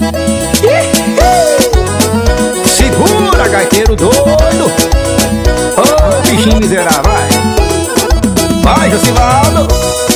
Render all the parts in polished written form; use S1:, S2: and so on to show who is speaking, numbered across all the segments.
S1: Segura, gaiteiro doido. Ô, bichinho miserável, vai. Vai, Josivaldo.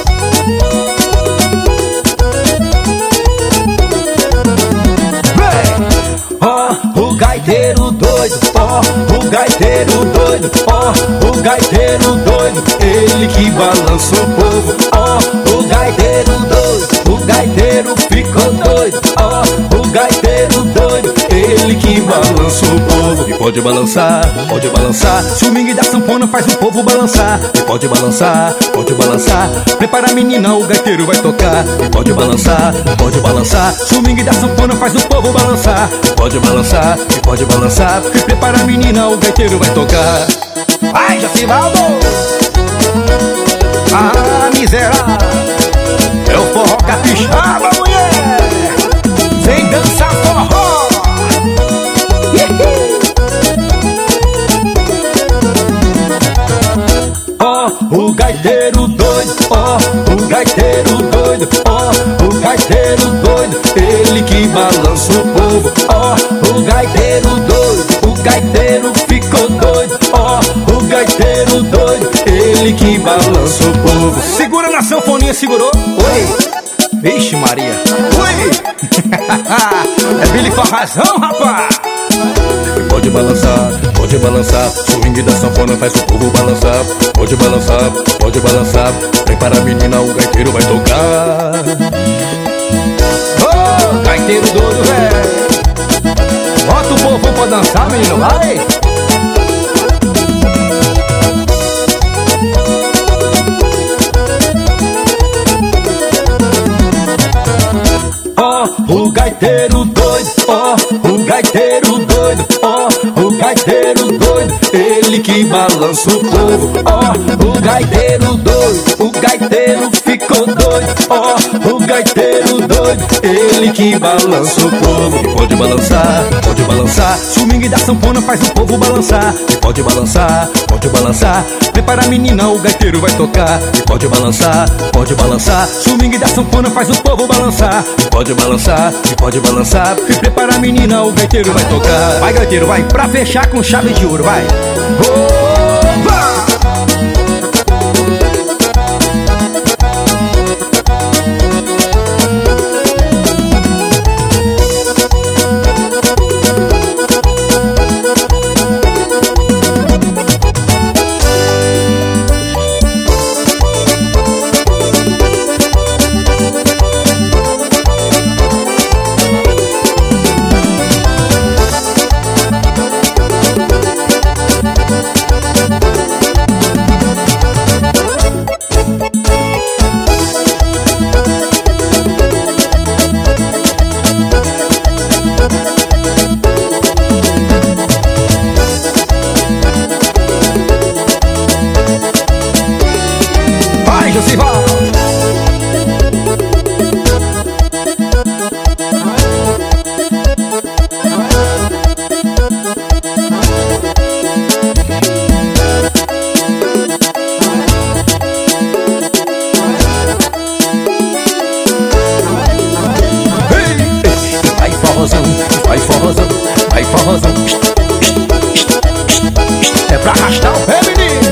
S1: O gaiteiro doido, o gaiteiro doido, o gaiteiro doido, ele que balança o povo. O gaiteiro doido, o gaiteiro ficou doido. O gaiteiro doido, ele que balança o povo. E pode balançar, swing da sanfona faz o povo balançar. E pode balançar, prepara a menina, o gaiteiro vai tocar. E pode balançar, swing da sanfona faz o povo balançar. E pode balançar, prepara a menina, o gaiteiro vai tocar. Vai, Josivaldo! Ah, miserável! É o forró capixaba, mulher! Vem dançar forró! O gaiteiro doido, o gaiteiro doido, o gaiteiro doido, ele que balança o povo. O gaiteiro doido, o gaiteiro ficou doido. O gaiteiro doido, ele que balança o povo. Segura na sanfoninha, segurou? Oi! Vixe Maria! Oi! É Billy com razão, rapaz! Pode balançar, swing da sanfona faz o povo balançar. Pode balançar, prepara a menina, o gaiteiro vai tocar. Ô, gaiteiro doido, velho! Bota o povo pra dançar, menino, vai! O gaiteiro doido, o gaiteiro doido, o gaiteiro doido, ele que balança o povo. O gaiteiro doido, o gaiteiro ficou doido. O gaiteiro doido, ele que balança o povo. E pode balançar, swing da sanfona faz o povo balançar. E pode balançar, prepara a menina, o gaiteiro vai tocar. E pode balançar, swing da sanfona faz o povo balançar. E pode balançar, e prepara a menina, o gaiteiro vai tocar. Vai, gaiteiro, vai, pra fechar com chave de ouro, vai. Opa! Vai forrozão, é pra arrastar o pé, menino.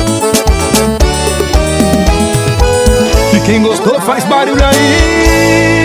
S1: E quem gostou faz barulho aí.